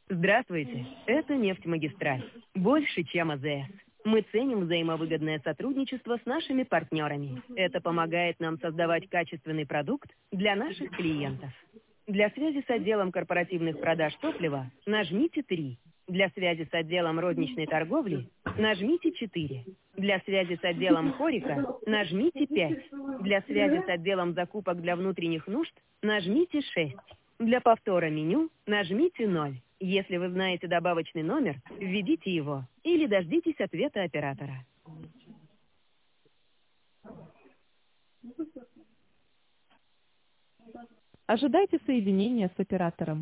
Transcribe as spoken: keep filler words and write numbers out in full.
Здравствуйте, это «Нефтьмагистраль». Больше, чем АЗС. Мы ценим взаимовыгодное сотрудничество с нашими партнерами. Это помогает нам создавать качественный продукт для наших клиентов. Для связи с отделом корпоративных продаж топлива нажмите три. Для связи с отделом розничной торговли нажмите четыре. Для связи с отделом хорика нажмите пять. Для связи с отделом закупок для внутренних нужд нажмите шесть. Для повтора меню нажмите ноль. Если вы знаете добавочный номер, введите его или дождитесь ответа оператора. Ожидайте соединения с оператором.